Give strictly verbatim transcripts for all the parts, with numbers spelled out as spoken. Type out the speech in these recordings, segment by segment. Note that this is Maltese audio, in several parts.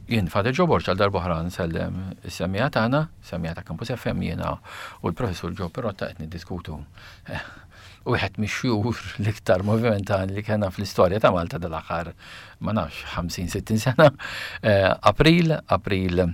Jien Fader Ġo Borġ għal darba oħra nsellem is-semmija tagħna, semmija ta' Campus F M jiena u l-Professur Ġo Perotta qed niddiskutu. Wieħed mix-xhur l-iktar movimentali li kellna fl-istorja ta' Malta dal-aħħar ma nafx ħamsin sittin sena. April, April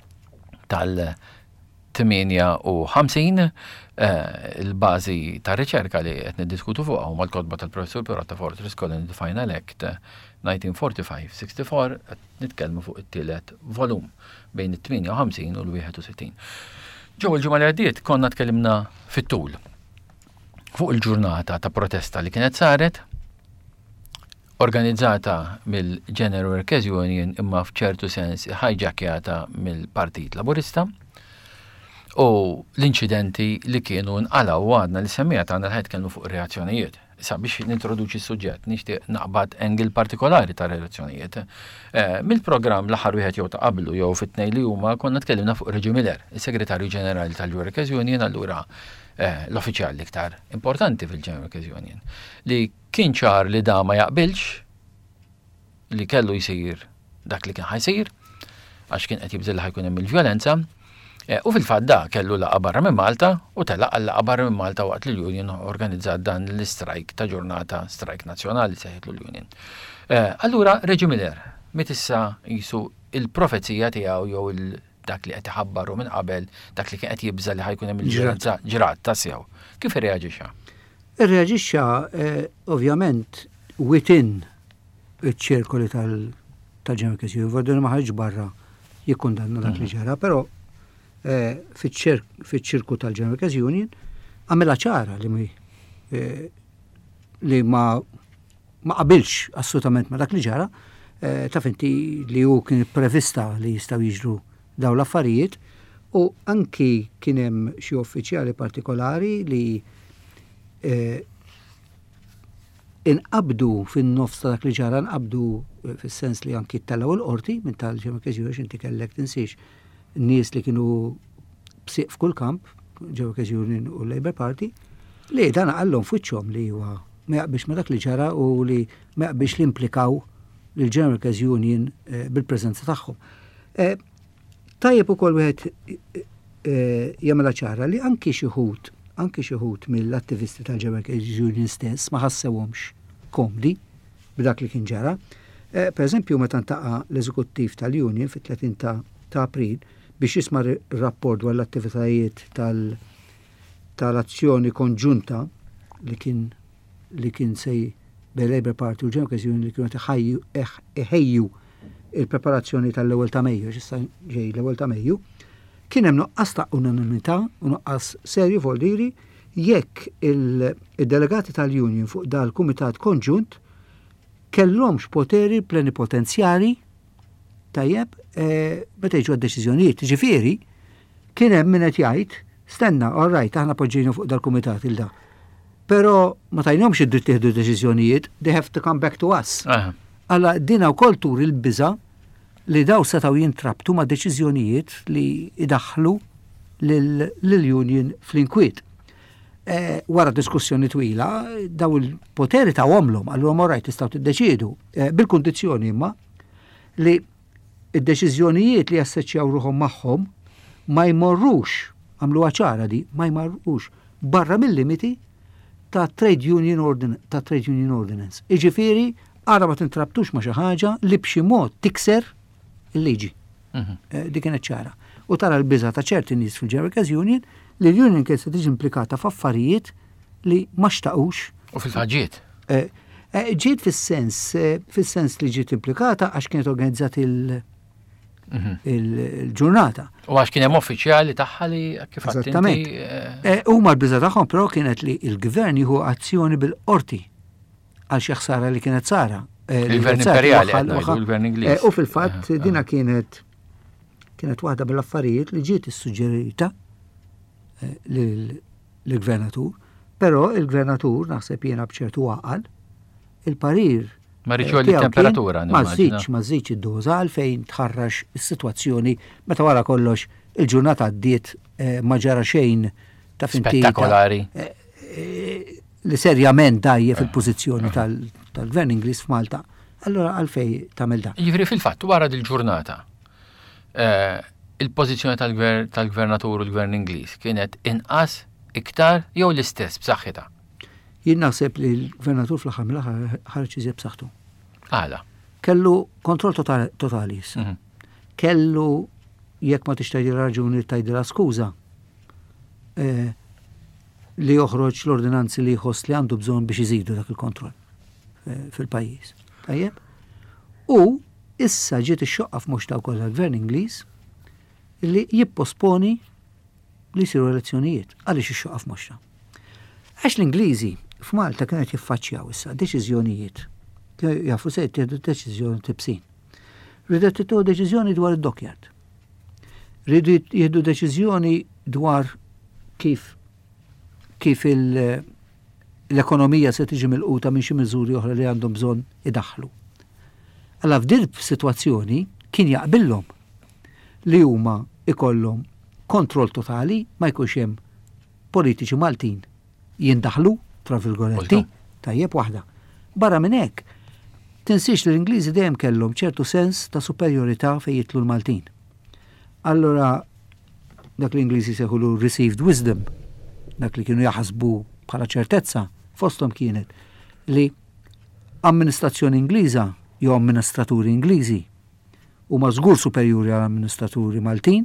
tal-tminja u ħamsin il-bażi ta' riċerka li qed niddiskutu fuqha huma l-kotba tal-Professur Perotta Fortress Colony the Final Act nineteen forty-five sixty-four qed nitkellmu fuq it-tielet volum bejn it-tminja u ħamsin u l-wieħed u sittin. Ġew il-ġimgħa li għaddiet konna tkellimna fit-tul fuq il-ġurnata ta' protesta li kienet saret organizzata mill-General Workers Union imma f'ċertu sens hijackjata mill-Partit Laburista u l-inċidenti li kienu nqalaw għadna li semmija tagħna l ħed kellu fuq reazzjonijiet. Issa biex nintroduċi s-suġġett nixtieq naqbad engel partikolari ta' reazzjonijiet. Mill-programm l-aħħar wieħed jew ta' qablu jew fit-tnejn li huma konna tkellimna fuq Reġi Miller, is-Segretarju Ġenerali tal-Workers Union allura l-uffiċjali iktar importanti fil-General Workers Union li kien ċar li da ma jaqbilx li kellu jsir dak li kien ħajsir għax kien qed jibżil ħajkun hemm il-vjolenza. U fil-fatt da kellu laqa barra minn Malta u telaq għal laqa barra minn Malta waqt li l-Union organizzat dan l-strajk ta' ġurnata strajk nazzjonali seħitlu l-Union. Allura Reġi Miller, mit issa jisu il-profezija tiegħu jew il dak li qed iħabbaru minn qabel, dak li kien qed jibża li ħajkun hemm il-ġirat ġirat ta' sew. Kif irreaġixxa? Irreaġixxa ovvjament within iċ-ċirkoli tal-General Workers Union, vadu ma ħarġ barra jikkundanna dak li ġara, però fiċ-ċirku tal-General Workers Union għamela ċara li li ma ma qabilx assolutament ma dak li ġara, taf inti li hu kien prevista li jistgħu jiġru daw l-affarijiet u anki kien hemm xi uffiċjali partikolari li inqabdu fin-nofs ta' dak li ġara, inqabdu fis-sens li anki ttellgħu l-qorti minn tal-General Workers Union inti kellek tinsiex nies li kienu bsiq f'kull kamp, General Workers Union u Labour Party, li dan għallhom fuċċhom li huwa ma jaqbix ma dak li ġara u li ma jaqbix li implikaw lill-General Workers Union bil-preżenza tagħhom. Tajjeb ukoll wieħed jagħmilha ċara li anki xi ħud, anki xi ħud mill-attivisti tal-General Workers Union stess ma ħassewhomx komdi b'dak li kien ġara. Pereżempju meta ntaqa' l-eżekuttiv tal-Union fit-tletin ta' April biex jisma' r-rapport dwar l-attivitajiet tal-azzjoni konġunta li kien li kien sej bil-Labour Party u l-General Workers Union li kienu iħejju il-preparazzjoni tal-ewwel ta' Mejju, x'issa ġej l-ewwel ta' Mejju, kien hemm nuqqas ta' unanimità u nuqqas serju voldiri jekk il-delegati tal-Union fuq dal-Kumitat Konġunt kellhomx poteri plenipotenzjali tajjeb meta jiġu għad-deċiżjonijiet. Ġifieri kien hemm min qed jgħid stenna, all right, aħna poġġejna fuq dal-kumitat il da. Però ma tajnomx id-dritt tieħdu deċiżjonijiet, they have to come back to us. Alla dina wkoll tur il-biża li daw setgħu jintrabtu ma' deċiżjonijiet li idaħħlu lill-Union fl-inkwiet. Wara diskussjoni twila, daw il-poteri ta' għomlom, allura morajt tistgħu tiddeċiedu bil-kundizzjoni imma li id-deċiżjonijiet li jasseċjaw ruħhom magħhom ma jmorrux, għamlu ċara di, ma jmorrux barra mill-limiti ta' Trade Union Ordinance, ta' Trade Union Ordinance. Iġifieri ara ma tintrabtux ma' xi ħaġa li b'xi mod tikser il-liġi. Di kienet ċara. U tara l-biża ta' ċerti nies fil-General Workers Union li l-Union kien se tiġi implikata f'affarijiet li ma xtaqux. U fil-ħaġiet? Ġiet fis-sens, fis-sens li ġiet implikata għax kienet organizzat il-ġurnata. U għax kien hemm uffiċjali tagħha li kif Eżattament. Huma l-biża tagħhom però kienet li l-gvern jieħu azzjoni bil-qorti għal xi ħsara li kienet sara. Il-gvern imperjali il-gvern Ingliż. U fil-fatt dina kienet kienet waħda mill-affarijiet li ġiet issuġġerita lill-gvernatur, però il-gvernatur naħseb jiena b'ċertu għaqal il-parir ma riċu l-temperatura. Ma żidx, ma żidx id-doża għalfejn tħarrax is-sitwazzjoni meta wara kollox il-ġurnata għaddiet ma ġara xejn ta' fintita. Spettakolari. Li serjament dajje fil-pożizzjoni tal-Gvern Ingliż f'Malta. Allora għalfej tagħmel dan. Jiġri fil-fatt wara dil-ġurnata il-pożizzjoni tal-gvernatur u l-gvern Ingliż kienet inqas, iktar jew l-istess b'saħħitha? Jien naħseb li l-gvernatur fl-aħħar mill-aħħar ħareġ iżjed b'saħħtu. Għala. Kellu kontroll totali issa. Kellu jekk ma tixtieq raġuni tgħidilha skuża li joħroġ l-ordinanzi li jħoss li għandu bżonn biex iżidu dak il-kontroll fil-pajjiż. Tajjeb? U issa ġiet ix-xoqqa f'mhux taw kollha l-Gvern Ingliż li jipposponi li jsiru elezzjonijiet. Għaliex ix-xoqqa f'mhux taw? Għax l-Ingliżi f'Malta kienet jiffaċċjaw issa deċiżjonijiet. Jafu se jittieħdu deċiżjoni tibsin. Ridu jittieħdu deċiżjoni dwar id-dockyard. Ridu jieħdu deċiżjoni dwar kif kif l-ekonomija se tiġi milquta minn xi miżuri oħra li għandhom bżonn idaħħlu. Alla f'din sitwazzjoni kien jaqbillhom li huma ikollhom kontroll totali ma jkunx hemm politiċi Maltin jindaħlu tra virgoletti tajjeb waħda. Barra minn hekk, tinsiex li l-Ingliżi dejjem kellhom ċertu sens ta' superjorità fejn jitlu l-Maltin. Allura dak l-Ingliżi seħulu received wisdom, dak li kienu jaħsbu bħala ċertezza fosthom kienet li amministrazzjoni Ingliża jew amministraturi Ingliżi huma żgur superjuri għall amministraturi Maltin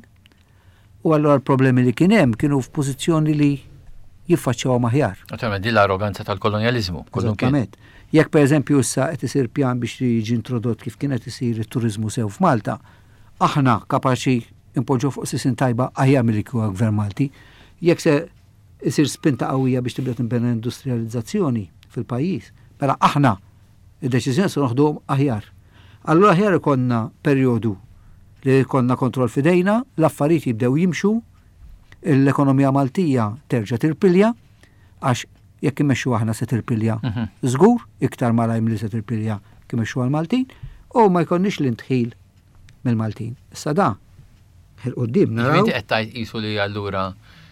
u allura l-problemi li kien hemm kienu f'pożizzjoni li jiffaċċjaw maħjar. Naturalment di l-arroganza tal-kolonializmu. Eżattament. Jekk pereżempju issa qed isir pjan biex jiġi introdott kif kienet isir it-turiżmu sew f'Malta, aħna kapaċi impoġġu fuq sisin tajba aħjar milli kieku gvern Malti. Jekk se isir spinta qawwija biex tibda tinbena industrializzazzjoni fil-pajjiż, mela aħna id-deċiżjoni se noħduhom aħjar. Allura aħjar ikonna perjodu li jkollna kontroll f'idejna, l-affarijiet jibdew jimxu, l-ekonomija Maltija terġa' tirpilja, għax jekk imexxu aħna se tirpilja żgur, iktar malajm li se tirpilja kif imexxu għal-Maltin, u ma jkollniex l-intħil mill-Maltin. Issa da, il-qudiem naraw. Inti qed tgħid qisu li allura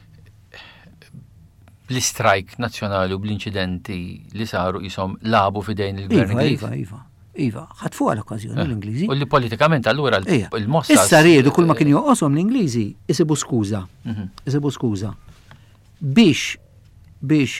bl-istrajk nazzjonali u bl-inċidenti li saru qishom labu f'idejn il-Gvern Ingliż. Iva, iva, iva, ħadfu għal-okkażjoni l-Ingliżi. U li politikament allura il-mossa. Issa riedu kull ma kien joqoshom l-Ingliżi isibu skuża. Isibu skuża biex biex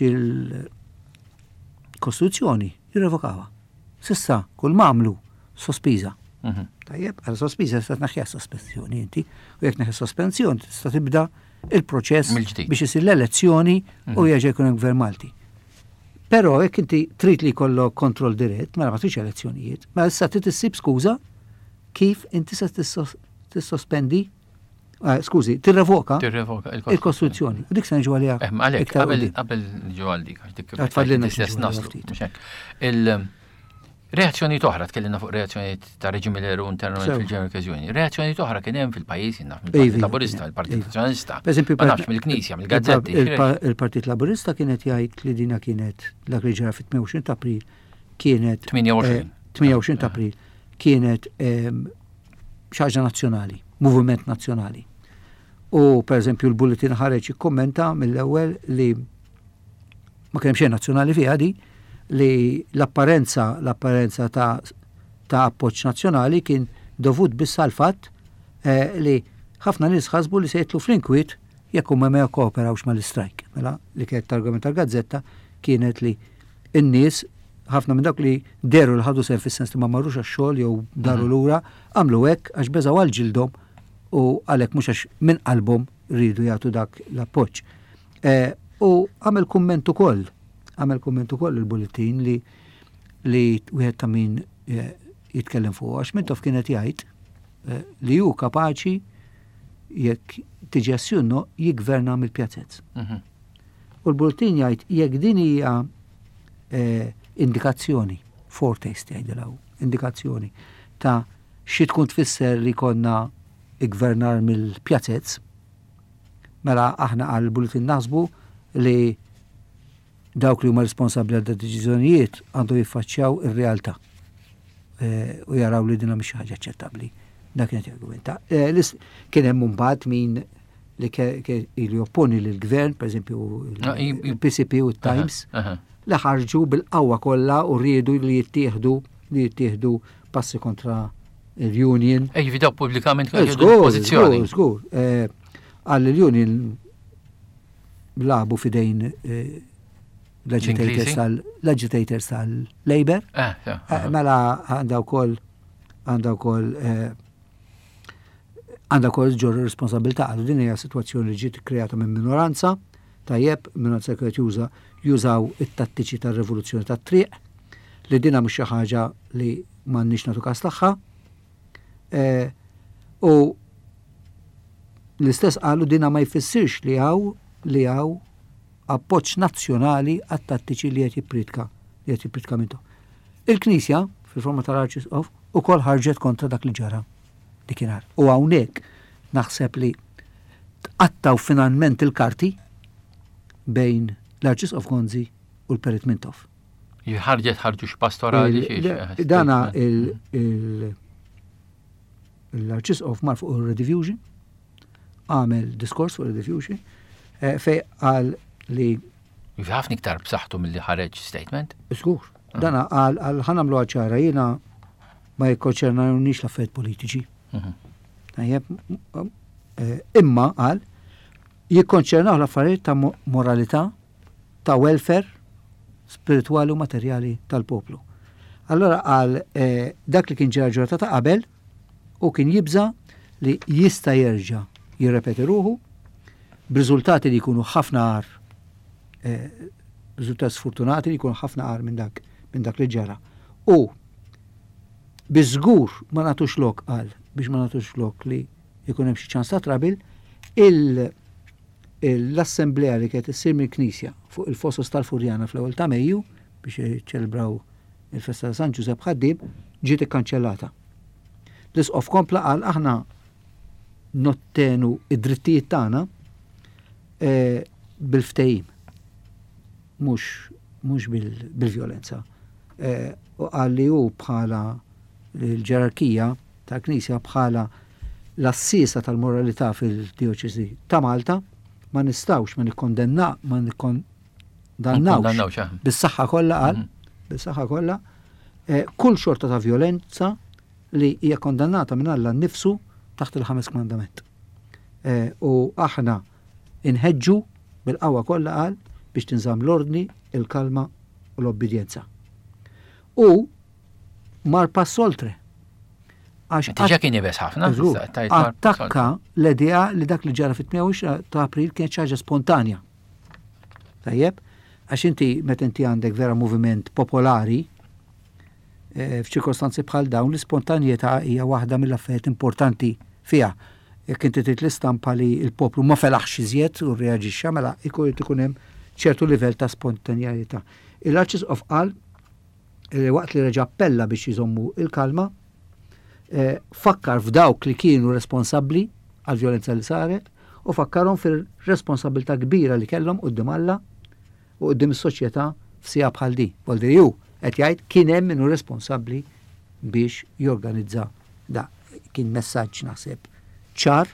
il-Kostituzzjoni jirrevokawha. Sissa kull mamlu sospiża. Tajjeb, għal sospiża tista' tnaħħiha sospensjoni inti, u jekk neħi sospensjoni tista' tibda il-proċess biex isir l-elezzjoni u jerġa' jkun hemm Gvern Malti. Però jekk inti trid li jkollok kontroll dirett, mela ma tridx elezzjonijiet, mela issa trid issib skuża kif inti se tissospendi skużi, tirrevoka il-Kostituzzjoni. U dik se niġu għaliha. Għalhekk qabel niġu għal dik għax dik tfadlilna naslu. Il-reazzjoni toħra tkellimna fuq reazzjoni ta' reġimileru internament fil-ġenerali okkażjoni. Reazzjoni toħra kien hemm fil-pajjiż naf mill-Partit Laburista, il-Partit Nazzjonalista. Ma nafx mill-Knisja, mill-Gazzetti. Il-Partit Laburista kienet jgħid li dina kienet dak li ġara fit-tmien u għoxrin ta' April kienet tmien u għoxrin tmien u għoxrin ta' April kienet xaġa nazzjonali, moviment nazzjonali. U pereżempju l-bulletin ħareġ ikkommenta mill-ewwel li ma kemm xejn nazzjonali fiha di li l-apparenza l-apparenza ta' ta' appoġġ nazzjonali kien dovut biss għal fatt li ħafna nies ħasbu li se jitlu fl-inkwiet jekk huma ma jkooperawx mal-istrajk. Mela li kienet argument tal-Gazzetta kienet li n-nies ħafna minn dak li deru l ħadu sew fis-sens li ma marrux għax-xogħol jew daru lura għamlu hekk għax beżaw għal ġildhom u għalhekk mhux għax minn qalbhom rridu jagħtu dak l-appoġġ. U għamel kumment ukoll, għamel kumment ukoll il-bulletin li li wieħed ta' min jitkellem fuq għax Mintoff kienet jgħid li hu kapaċi jekk tiġi assjunno jigverna mill-pjazzezz. U l-bulletin jgħid jekk din hija indikazzjoni, foretaste jgħidilha, indikazzjoni ta' xi tkun tfisser li konna igvernar mill-pjazzezz, mela aħna għal bulletin naħsbu li dawk li huma responsabbli għal deċiżjonijiet għandu jiffaċċjaw ir-realtà u jaraw li dinha mhix ħaġa aċċettabbli. Dak kienet argumenta. Kien hemm mbagħad min li li opponi lill-gvern, pereżempju il-P C P u t-Times, li ħarġu bil-qawwa kollha u rriedu li jittieħdu li jittieħdu passi kontra il-Union. Ej, vidaw pubblikament kienu jieħdu Żgur, pożizzjoni. żgur, żgur. Eh, Għall il-Union labu fidejn eh, l-agitators L-Ingliżi? tal- l-agitators tal-Labor. Eh, ja, Eh, Mela għandha wkoll għandha wkoll eh, għandha wkoll ġor responsabilità għal din hija sitwazzjoni li ġiet kreata minn minoranza, tajjeb, minoranza kienet juża jużaw it-tattiċi tar-rivoluzzjoni tat-triq li dina mhux xi ħaġa li m'għandniex nagħtu każ tagħha. Eh, U l-istess qalu dina ma jfissirx li hawn li hawn appoġġ nazzjonali għat-tattiċi li qed jippritka li qed jippritka mintu. Il-Knisja fil-forma tal-Arċisqof ukoll ħarġet kontra dak li ġara dikinhar. U hawnhekk naħseb li tqattaw finalment il-karti bejn l-Arċisqof Gonzi u l-Perit Mintov. Jħarġet ħarġu x-pastorali Il- Dana il- il- l-Arċisqof mar fuq il-Rediffusion, għamel diskors fuq il-Rediffusion, eh, fej għal li ħafna iktar b'saħħtu mill-li ħareġ statement. Skur. Dana għal għal ħanamlu ċara jiena ma jikkonċernawniex l-affarijiet politiċi. Tajjeb, eh, imma għal jikkonċernaw l-affarijiet ta' mo- moralità, ta' welfare spirituali u materjali tal-poplu. Allora għal eh, dak li kien ġara ġurata ta' qabel u kien jibża li jista' jerġa' jirrepeti ruħu b'riżultati li jkunu ħafna għar eh, riżultati sfortunati li jkunu ħafna għar minn dak minn dak li ġara. U biżgur ma nagħtux lok għal biex ma nagħtux lok li jkun hemm xi ċans ta' trabil il l-assemblea li kienet issir mill-Knisja fuq il-Fossos tal-Furjana fl-ewwel ta' Mejju biex jiċċelebraw il-festa ta' San Ġusepp Ħaddib ġiet ikkanċellata. L-isqof kompla qal aħna nottenu id-drittijiet tagħna eh, bil-ftehim mhux mhux bil- bil-vjolenza. Eh, U qal li hu bħala l-ġerarkija tal-Knisja bħala l-assisa tal-moralità fil-Dioċesi ta' Malta ma nistawx ma nikkondenna ma nikkondannawx bis-saħħa kollha qal bis-saħħa kollha eh, kull xorta ta' violenza li hija kondannata minn Alla nnifsu taħt il-ħames kmandament. Eh, u aħna inħeġġu bil-qawwa kollha qal biex tinżamm l-ordni, il-kalma u l-obbedjenza. U mar pass oltre. Tiġa kien jibes ħafna. Attakka l-idea li dak li ġara fit-tminja ta' April kien ħaġa spontanja. Tajjeb, għax inti meta inti għandek vera moviment popolari f'ċirkostanzi bħal dawn l-spontanjetà hija waħda mill-affarijiet importanti fiha. Jekk inti trid l-istampa li l-poplu ma felaħx iżjed u reaġixxa mela ikun hemm ċertu livell ta' spontanjetà. Il-Arċisqof qal waqt li reġa' appella biex jżommu il-kalma fakkar f'dawk li kienu responsabbli għal violenza li saret u fakkarhom fil-responsabilità kbira li kellhom quddiem Alla u quddiem is-soċjetà f'sija bħal di. Voldi ju qed jgħid kien hemm minnu responsabbli biex jorganizza da. Kien messaġġ naħseb ċar.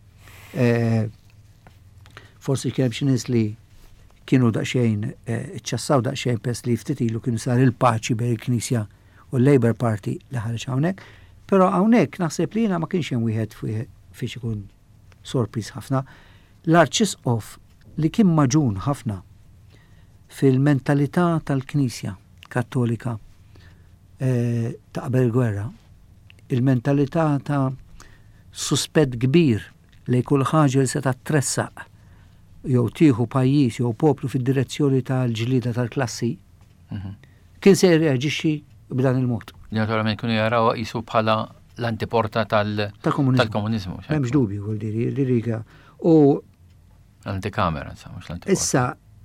Forsi kien hemm xi nies li kienu daqsxejn iċċassaw daqsxejn pers li ftit ilu kienu sar il-paċi bejn il-Knisja u l-Labour Party li ħareġ hawnhekk. Però hawnhekk naħseb li jiena ma kienx hemm wieħed fiex ikun sorpriż ħafna. L-Arċisqof li kien maġun ħafna fil-mentalità tal-Knisja Kattolika ta' qabel il-gwerra, il-mentalità ta' suspett kbir li kull ħaġa li se tressaq jew tieħu pajjiż jew poplu fid-direzzjoni tal-ġlida tal-klassi, kien se reaġixxi b'dan il-mod. Naturalment kienu jaraw qisu bħala l-antiporta tal-komuniżmu. M'hemmx dubju vuol dire li riga. U l-antikamera, insomma, mhux l-antiporta. Issa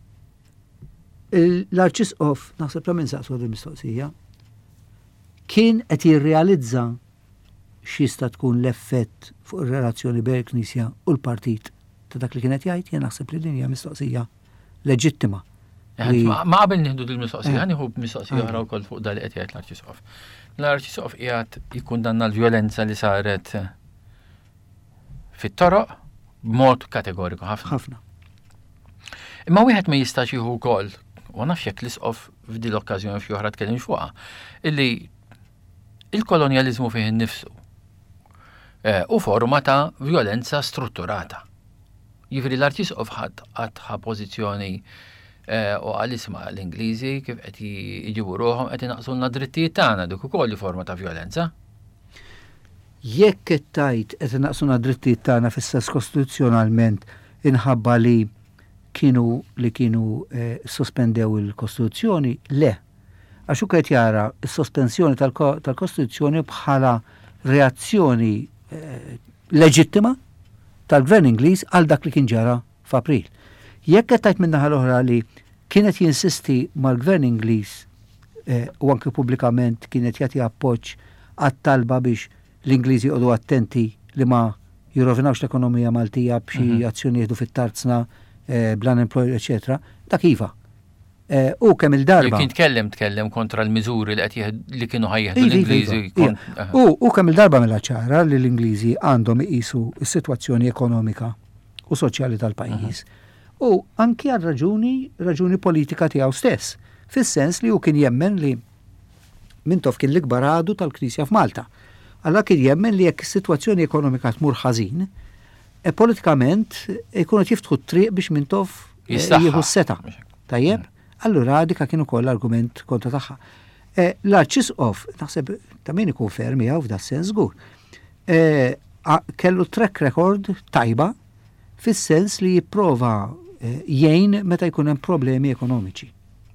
l-Arċisqof naħseb la minn saqsu l-mistoqsija kien qed jirrealizza x'jista' tkun l-effett fuq ir-relazzjoni bejn il-Knisja u l-Partit ta' dak li kienet jgħid, jien naħseb li din hija mistoqsija leġittima. Ma qabel nieħdu dil-mistoqsija, nieħu mistoqsija oħra wkoll fuq dan li qed jgħid l-Arċisqof. L-Arċisqof qiegħed jikkundanna l-vjolenza li saret fit-toroq b'mod kategoriku ħafna. Ħafna. Imma wieħed ma jistax jieħu wkoll, u nafx jekk l-isqof f'din l-okkażjoni f'xi oħra tkellem fuqha, illi il-kolonjaliżmu fih innifsu u forma ta' violenza strutturata. Jifri l-Arċisqof ħadħa pożizzjoni u għal-isma l-Ingliżi kif qed jiġibu ruħhom qed inaqsulna drittijiet tagħna dik ukoll forma ta' violenza. Jekk qed tajt qed inaqsulna drittijiet tagħna fis-sens kostituzzjonalment inħabba li kienu li kienu sospendew il-Kostituzzjoni, le. Għax hu qed jara s-sospensjoni tal-Kostituzzjoni bħala reazzjoni leġittima tal-Gvern Ingliż għal dak li kien ġara f'April. Jekk qed tajt min-naħa l-oħra li kienet jinsisti mal-Gvern Ingliż u anke pubblikament kienet jagħti appoġġ għat-talba biex l-Ingliżi jqogħdu attenti li ma jirrovinawx l-ekonomija Maltija b'xi azzjoni jieħdu fit-tarzna bl-unemployed, eċetera, dak iva. U kemm il-darba. Kien tkellem tkellem kontra l-miżuri li qed li kienu ħajjeħdu l-Ingliżi. U kemm il-darba mela ċara li l-Ingliżi għandhom iqisu s-sitwazzjoni ekonomika u soċjali tal-pajjiż. U anki għal raġuni raġuni politika tiegħu stess, fis-sens li hu kien jemmen li Mintoff kien l-ikbar għadu tal-Knisja f'Malta. Alla kien jemmen li jekk is-sitwazzjoni ekonomika tmur ħażin, e politikament ikunu jiftħu t-triq biex Mintoff jieħu s-seta. Tajjeb? Allura dika kienu koll argument kontra tagħha. L-Arċisqof, naħseb ta' min ikun fermi għaw f'da sens żgur. Kellu track record tajba fis-sens li jipprova jgħin meta jkun hemm problemi ekonomiċi.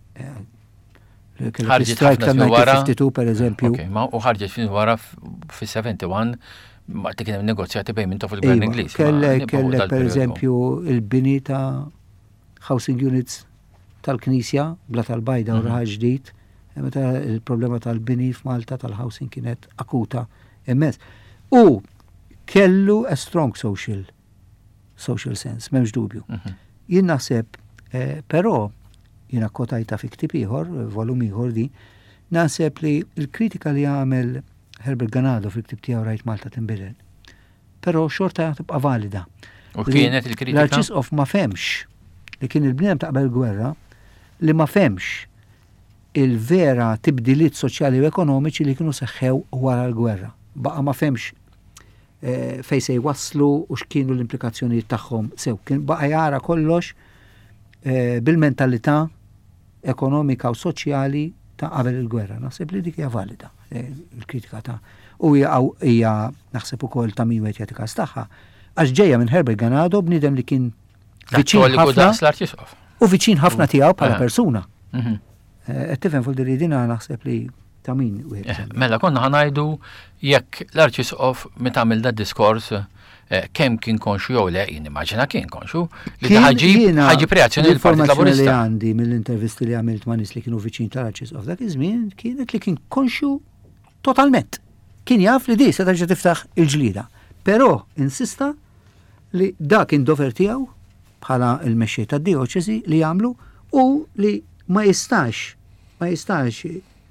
Ħarġet ħafna wara fifty-two per eżempju. U ħarġet fin wara fis-seventy-one ma kien hemm negozjati bejn Mintoff u l-Gvern Ingliż. Kellek per eżempju il-bini ta' housing units tal-Knisja bla tal-bajda u raħal ġdid, meta il-problema tal-bini f'Malta tal-housing kienet akuta immens. U kellu a strong social social sense, m'hemmx dubju. Jien naħseb, però jiena kkotajta fi ktieb ieħor, volum ieħor di, naħseb li l-kritika li għamel Herbert Ganado fil-ktieb tiegħu Rajt Malta tinbidel. Però xorta tibqa' valida. U kienet il-kritika? L-Arċisqof ma femx li kien il-bniem ta' qabel gwerra li ma femx il-vera tibdiliet soċjali u ekonomiċi li kienu seħħew wara l-gwerra. Baqa ma femx fej se jwasslu u x'kienu l-implikazzjonijiet tagħhom sew. Kien baqa jara kollox bil-mentalità ekonomika u soċjali ta' qabel il-gwerra. Naħseb li dik hija valida il-kritika ta' u hija naħseb ukoll ta' min wieħed jagħti każ tagħha għax ġejja minn Herbert Ganado bniedem li kien viċin ħafna u viċin ħafna tiegħu bħala persuna. Qed tifhem fuq dir-ridina naħseb li ta' min wieħed. Mela konna ħanajdu jekk l-Arċisqof meta għamil da diskors kemm kien konxu jew le, jien immaġina kien konxu li ħaġib reazzjoni l-Partit Laburista. Li għandi mill-intervisti li għamilt ma' nies li kienu viċin tal-Arċisqof dak iż-żmien kienet li kien konxu totalment. Kien jaf li di se terġa' tiftaħ il-ġlida. Però insista li dak kien dover tiegħu bħala il-mexxej tad-dioċesi li jagħmlu u li ma jistax ma jistax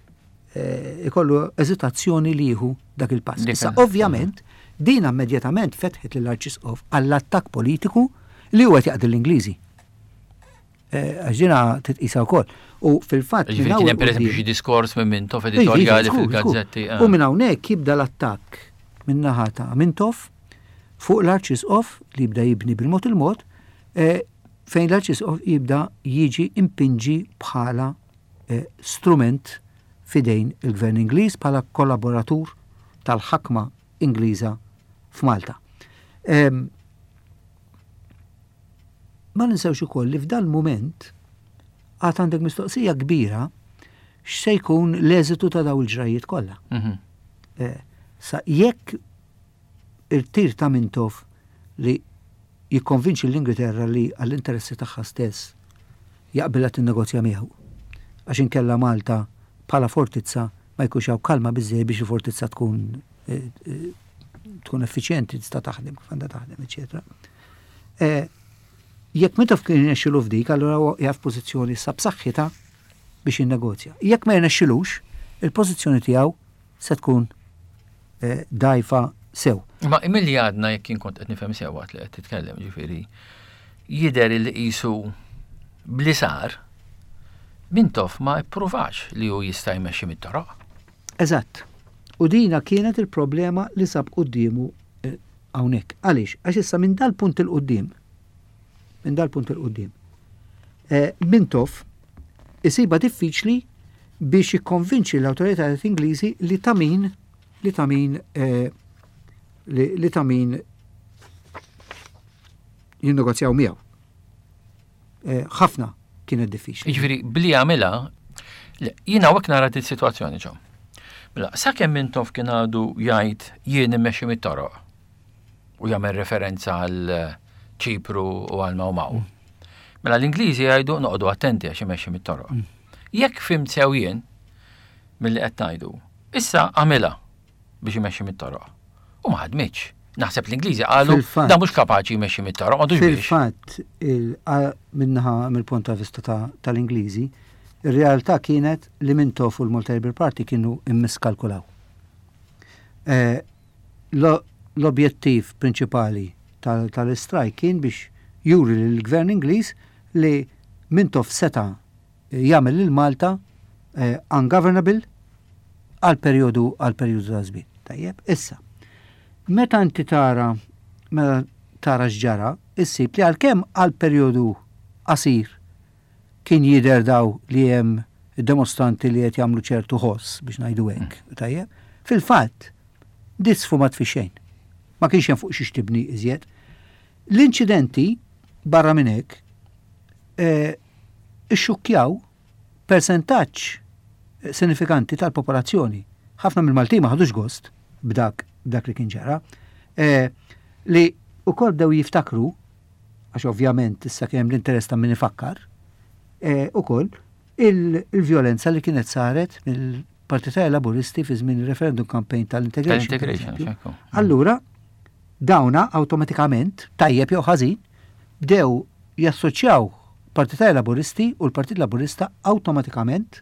ikollu eżitazzjoni li jieħu dak il-pass. Issa ovvjament din immedjatament fetħet lill-Arċisqof għall-attakk politiku li huwa jaqdi l-Ingliżi. Għaxġina titqisa wkoll. U fil-fatt kien hemm pereżempju xi diskors minn Mintoff editorjali fil-gazzetti. U minn hawnhekk jibda l-attakk minn naħa ta' Mintoff fuq l-Arċisqof li jibda jibni bil-mod il-mod fejn l-Arċisqof jibda jiġi impinġi bħala strument fidejn il-Gvern Ingliż bħala kollaboratur tal-ħakma Ingliża f'Malta. Ma ninsewx ukoll li f'dan mument għad għandek mistoqsija kbira x'se jkun l-eżitu ta' daw il-ġrajiet kollha. Sa jekk irtir ta' Mintoff li jikkonvinċi l-Ingilterra li għall-interessi tagħha stess jaqbilet in-negozja miegħu għax inkella Malta bħala fortizza ma jkunx hawn kalma biżżejjed biex il-fortizza tkun tkun effiċjenti tista' taħdem kif għandha taħdem, eċetera. Jekk Mintoff kien jinexxilu f'dik, allura hija f'pożizzjoni sa b'saħħitha biex jinnegozja. Jekk ma jinexxilux, il-pożizzjoni tiegħu se tkun dajfa sew. Ma milli għadna jekk kien kont qed nifhem sew waqt li qed titkellem ġifieri, jidher li qisu blisar Mintoff ma ippruvax li hu jista' jmexxi mit-toroq. Eżatt. U dina kienet il-problema li sab qudiemu hawnhekk. Għaliex? Għax issa minn dal-punt il-qudiem, minn dal-punt il-qudiem, Mintoff isiba diffiċli biex jikkonvinċi l-awtoritajiet Ingliżi li ta' min li ta' min li ta' min jinnegozjaw miegħu. Ħafna kienet diffiċli. Jiġifieri bli għamilha, jiena hawnhekk nara di sitwazzjoni ġew. Mela, sakemm Mintoff kien għadu jgħid jien immexxi mit-toroq u jagħmel referenza għal Ċipru u għal Mawmaw. Mela l-Ingliżi jgħidu noqogħdu attenti għax imexxi mit-toroq. Jekk fimt sew jien milli qed ngħidu, issa għamilha biex imexxi mit-toroq. U ma ħadmitx. Naħseb l-Ingliżi qalu da mhux kapaċi jmexxi mit-toroq, m'għadux biex. Fil-fatt minnaħa mill-punt ta' vista tal-Ingliżi, ir-realtà kienet li Mintoff u l-Malta Labour Party kienu immiskalkulaw. L-objettiv prinċipali tal-istrajk kien biex juri l-Gvern Ingliż li Mintoff seta jagħmel lil Malta ungovernable għal perjodu għal perjodu ta' żmien. Tajjeb, issa. Meta inti tara meta tara x'ġara, issib li għalkemm għal perjodu qasir kien jidher daw li hemm id-demostranti li qed jagħmlu ċertu ħoss biex ngħidu hekk, tajjeb. Fil-fatt, disfumat fi xejn. Ma kienx hemm fuq xi tibni iżjed. L-inċidenti barra minn hekk ixxukkjaw persentaġġ sinifikanti tal-popolazzjoni. Ħafna mill-Malti ma ħadux gost b'dak b'dak li kien ġara, li wkoll bdew jiftakru għax ovvjament issa kemm l-interess ta' min ifakkar, ukoll il-vjolenza li kienet saret mill-Partita Laburisti fi żmien ir-referendum campaign tal-integration. Allura dawna awtomatikament tajjeb jew ħażin bdew jassoċjaw Partita Laburisti u l-Partit Laburista awtomatikament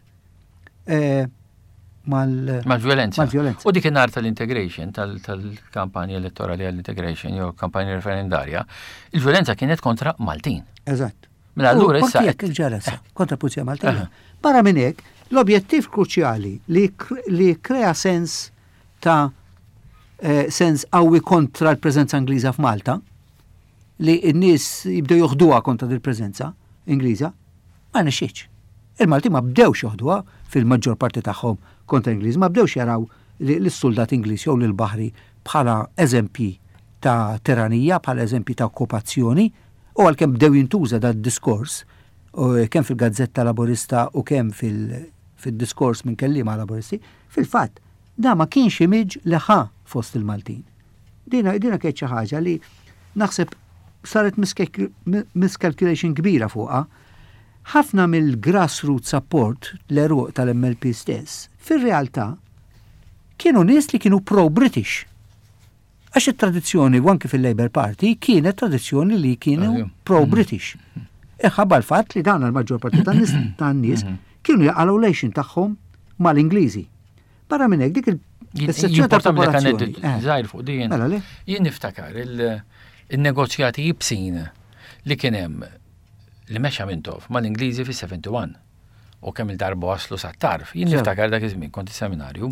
mal-violenza. U dik in-nar tal-integration, tal-kampanja elettorali għall-integration jew kampanja referendarja, il-violenza kienet kontra Maltin. Eżatt. Mela allura issa jekk il-ġara kontra Pulizija Maltina. Barra minn hekk, l-objettiv kruċjali li krea sens ta' sens qawwi kontra l-preżenza Ingliża f'Malta, li n-nies jibdew joħduha kontra dil-preżenza Ingliża, ma nexxietx. Il-Malti ma bdewx joħduha fil-maġġor parti tagħhom kontra Ingliż, ma bdewx jaraw l-soldat Ingliż jew l-Baħri bħala eżempji ta' tiranija, bħala eżempji ta' okkupazzjoni, u għalkemm bdew jintuża da' diskors, kemm fil-Gazzetta Laburista u kemm fil-diskors minn kelliema Laburisti, fil-fatt, da ma kienx imiġ li ħa fost il-Maltin. Dina dina kienet xi ħaġa li naħseb saret miscalculation kbira fuqha. Ħafna mill-grassroots support l-eruq tal-M L P stess, fir-realtà kienu nies li kienu pro-British. Għax it-tradizzjoni anke fil-Labour Party kienet tradizzjoni li kienu pro-British. Iħabba l-fatt li dan l-maġġor parti tan-nies kienu jaqalgħu lejxin tagħhom mal-Ingliżi. Barra minn hekk dik il-sezzjoni tal-popolazzjoni. Żgħir fuq din. Jien niftakar il-negozjati jibsin li kien hemm li meċa Mintoff mal-Ingliżi fis-seventy-one u kemm il-darba waslu sat-tarf. Jien niftakar dak iż-żmien kont is-seminarju.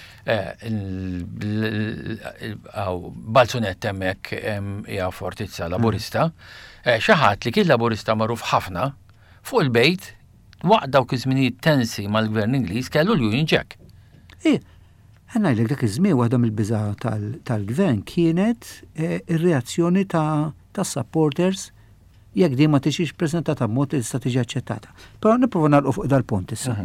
Balzunet hemmhekk hija fortizza Laburista, xi ħadd li kien Laburista magħruf ħafna fuq il-bejt waqt dawk iż-żminijiet tensi mal-Gvern Ingliż kellu l-Union Jack. Eh, ngħidlek dak iż-żmien waħda mill-biża tal-Gvern kienet ir-reazzjoni tas-supporters jekk din ma tiġix preżentata b'mod li tista' tiġi aċċettata. Però nipprova nagħlqu fuq dal-punt issa.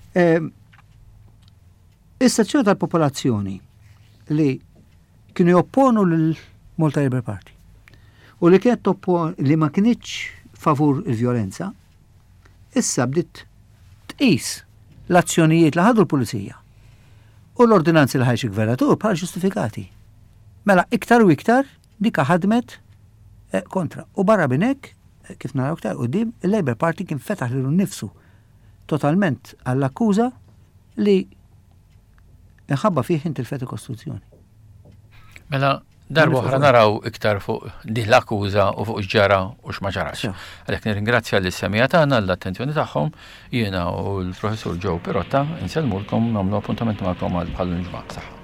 Is-sezzjoni tal-popolazzjoni li kienu jopponu l-Malta Labour Party u li kienet toppon li ma kienx favur il-vjolenza, issa bdiet tqis l-azzjonijiet li ħadu l-pulizija u l-ordinanzi li ħajx il-gvernatur bħala ġustifikati. Mela iktar u iktar dika ħadmet kontra. U barra minn hekk, kif naraw iktar quddiem, il-Labour Party kien fetaħ lilu nnifsu totalment għall-akkuża li nħabba fih intilfet il-Kostituzzjoni. Mela, darba oħra naraw iktar fuq din l-akkuża u fuq x'ġara u x'ma ġarax. Għalhekk nirringrazzja lis-semija tagħna l-attenzjoni tagħhom, jiena u l-Professur Joe Pirotta insellmulkom nagħmlu appuntament magħkom għal bħal l-ġimgħa.